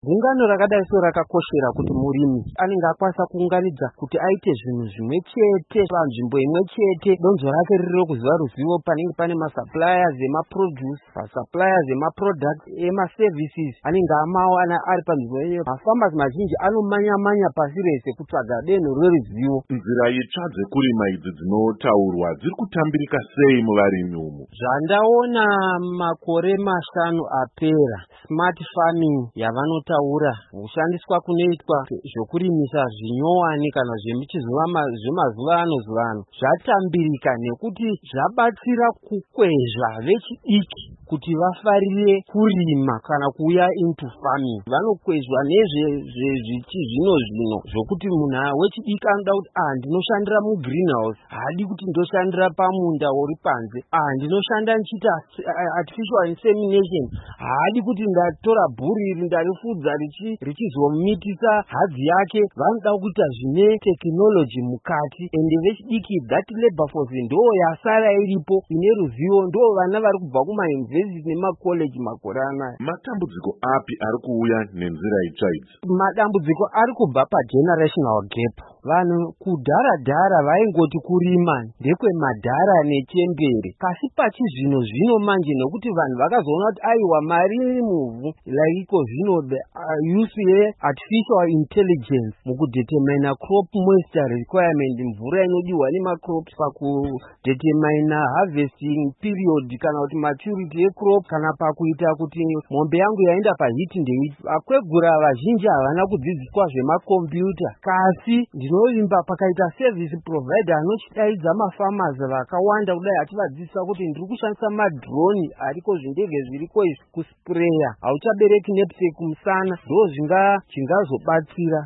Gungano rakadai so rakakoshera kuti murimi anenge akwanisa kuunganidza kuti aite zvinhu zvimwe chete panzvimbo imwe chete. Donzvo rake riri kuziva ruzivo panenge pane masuppliers emaproduce, masuppliers emaproducts, emaservices anenge amawo ari panzvimbo iyoyo. Mafamasi mazhinji anomanya-manya pasi rese kutsvaga denho rweruzivo. Nzira itsva dzekurima idzi dzinotaurwa dziri kutambirika sei muvarimi umu? Zvandaona makore 5 apera, smart farming yavanotaura kushandiswa kunoitwa zvokurimisa zvinyowani kana zvemazuva ano zvatambirika nekuti zvabatsira kukwezva vechidiki kuti vafarire kurima kana kuuya into farming. Vanokwezva nezvezvino zvokuti munhu wechidiki anoda kuti ndinoshandira mugreenhouse, haadi kuti ndoshandira pamunda uri panze. Ndinoshanda nichiita artificial insemination, haadi kuti ndatora bhuri iri ndarifudza richizomitisa hadzi yake. Vanoda kuita zvine technology mukati, ende vechidiki that labor force ndo yasara iripo ine ruzivo, ndo vana vari kubva kumayunivhesiti nemakoleji makore anaya. Matambudziko api ari kuuya nenzira itsva idzi? Madambudziko ari kubva pagenerational gap. Vanhu kudhara vaingoti kurima ndekwemadhara nechembere, kasi pachizvino manje nekuti vanhu vakazoona kuti aiwa mari iri muvhu, iko zvino the use artificial intelligence mukudetermine crop moisture requirement, mvura inodiwa nemacrops pakudetermine harvesting period kana kuti maturity ecrop, kana pakuita kuti mombe yangu yaenda pahiti ndeiti. Vakwegura vazhinji havana kudzidziswa zvemakombiyuta, kasi ndinovimba pakaita service provider anochidaidza mafarmers vakawanda kudai achivadzidzisa kuti ndiri kushandisa madroni ariko zvindege zviriko izvi kuspreya, hauchabereki nepse kumusana, ndo zvingazobatsira.